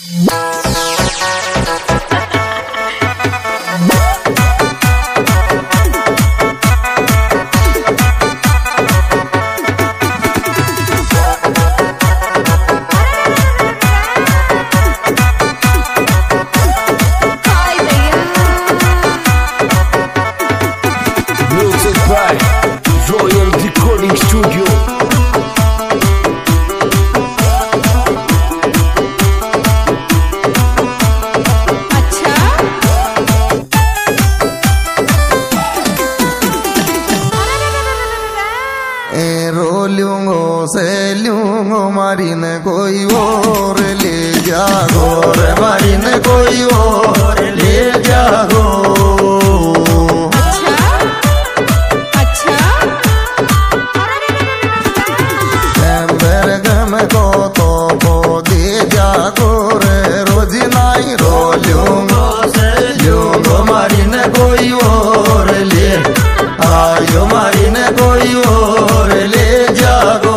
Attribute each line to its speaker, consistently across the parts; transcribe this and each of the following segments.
Speaker 1: Royal Recording Studio.
Speaker 2: रोलूंगो से लूंगो मारीन कोई और ले जागो रे मारीन कोई और ले जागो। गम को तो दे जागो रे रोज नाई रोलूंगो से लूंगो मारीन कोई और ले आयो मारीन कोई और ले जागो।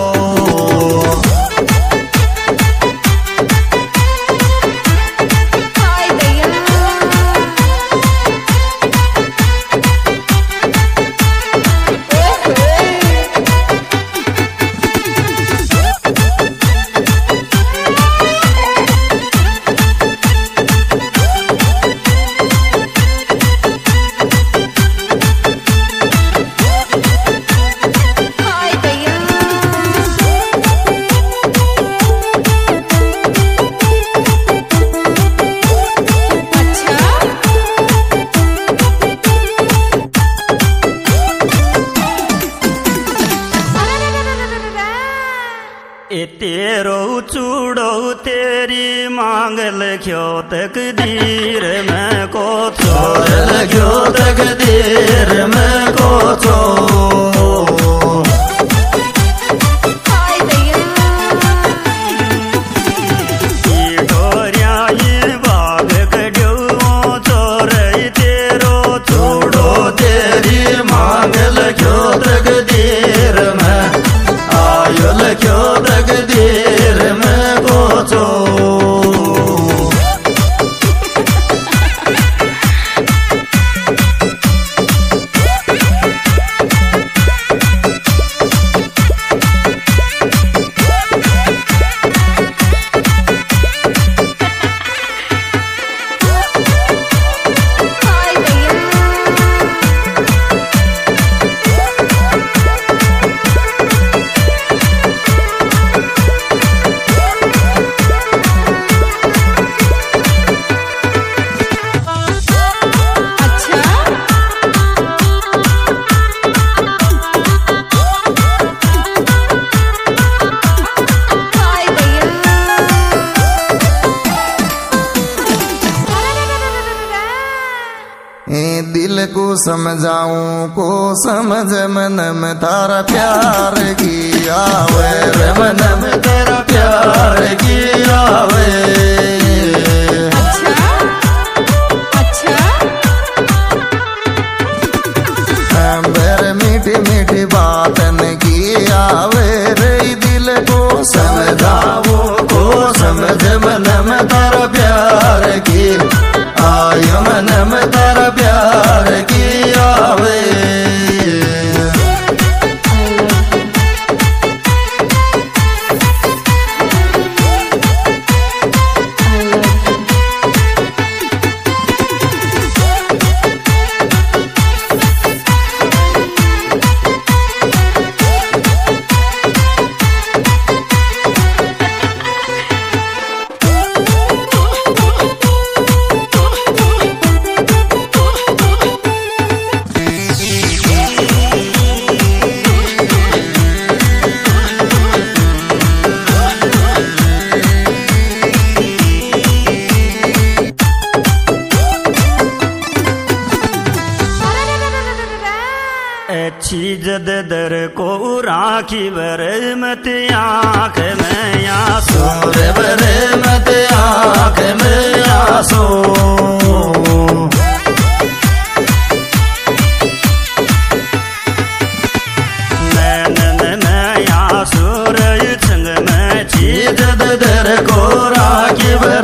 Speaker 3: तेरो चूड़ो तेरी मांग लख्यो तकदीर मैं को छोड़
Speaker 2: लख्यो तकदीर मैं को दिल को समझाऊं को समझ मन में तारा प्यार की आवे रे मन में तेरा प्यार की आवे। मेरे मीठी मीठी बातन की आवे रे दिल को समझाओ को समझ मन में तारा प्यार की आयो मन में तारा प्यार की आवे।
Speaker 3: अच्छी जद दर को राखी बर मत आँख में आंसू
Speaker 2: रे बर मत आँख में आंसू।
Speaker 3: नैनन में आंसू रे संग में
Speaker 2: जद दर को राखी बर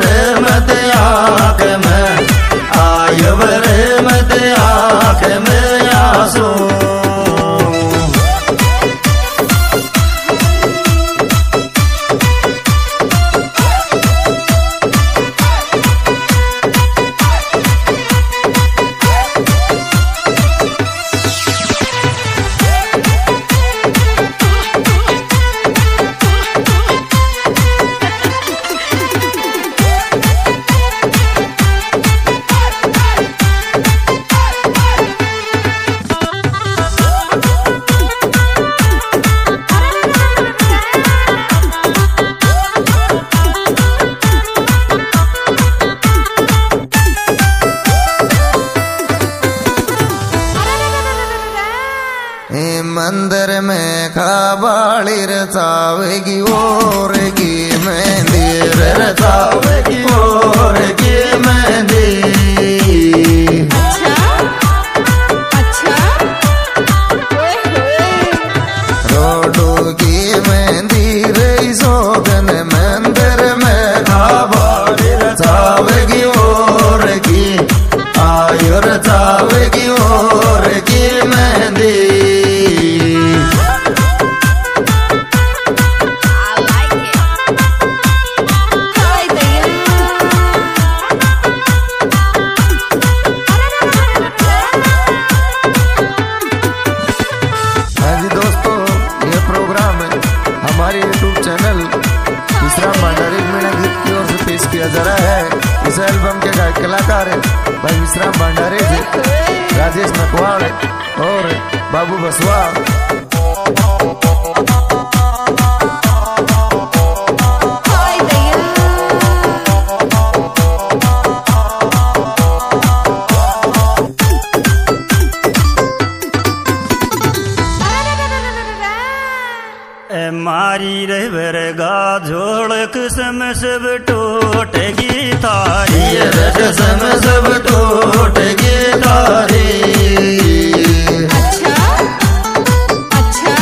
Speaker 2: हजारा है। इस एल्बम के कलाकार है भाई विश्राम भंडारे जी, राजेश नकवाड़ और बाबू बसवा।
Speaker 3: मारी रहबरगा झोड़ कसम सब टूटेगी तारी,
Speaker 2: कसम सब टूटेगी तारी।
Speaker 4: अच्छा अच्छा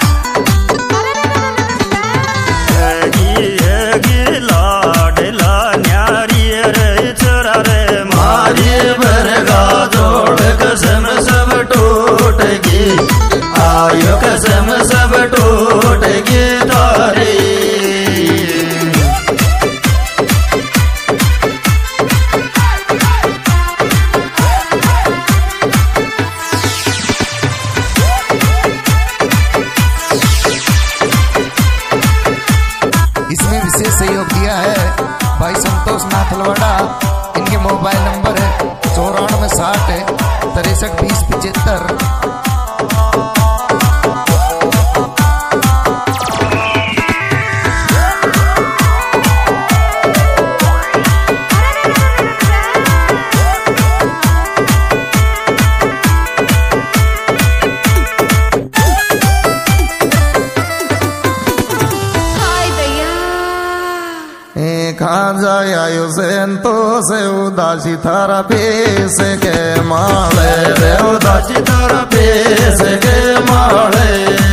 Speaker 3: लाडला न्यारी रे छोरा रे
Speaker 2: मारी बरगा जोड़ कसम सब टूटेगी, आयो कसम सब टूटेगी तारी। इसमें विशेष सहयोग दिया है भाई संतोष नाथ लवाड़ा। इनके मोबाइल नंबर है 9460 63 20 75। खाजा आयो सेंतो से उदासी थारा पेश के माले रे, उदासी थारा पेश के माले।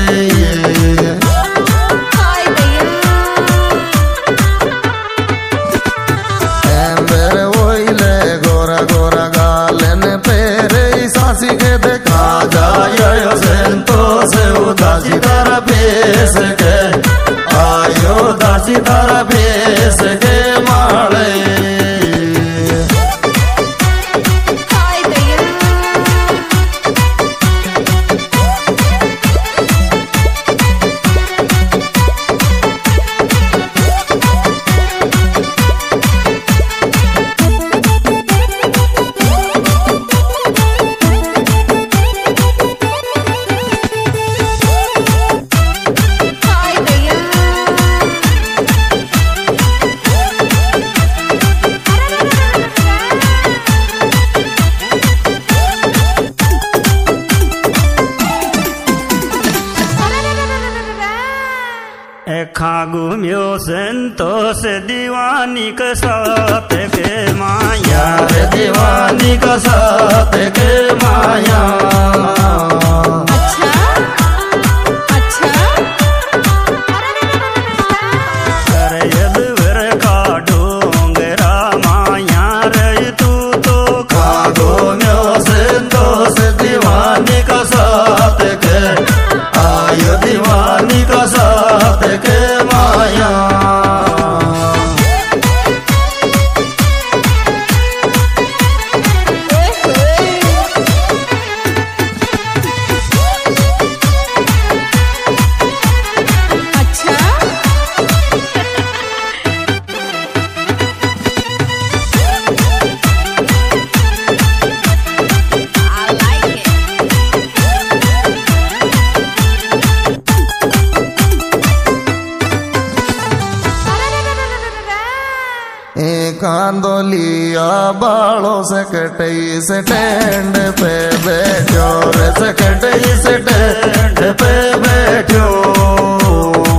Speaker 2: एम्बर ओइले गोरा गोरा गालन पेरे सासी के देखा जायो सेंतो से उदासी थारा पेश के, आयो दासी थारा पेश के माले।
Speaker 3: घूम्यो संतोष दीवानी का साथ के माया,
Speaker 2: दीवानी का साथ के माया।
Speaker 4: अच्छा अच्छा
Speaker 3: अरे का डोंगरा माया रे तू तो
Speaker 2: खागो म्यो संतोष दीवानी का साथ के, आयो दीवानी का साथ के माया। कांदोलिया बालों से कटई से टेंड पे बैठो रे, से कटई से टेंड पे बैठो।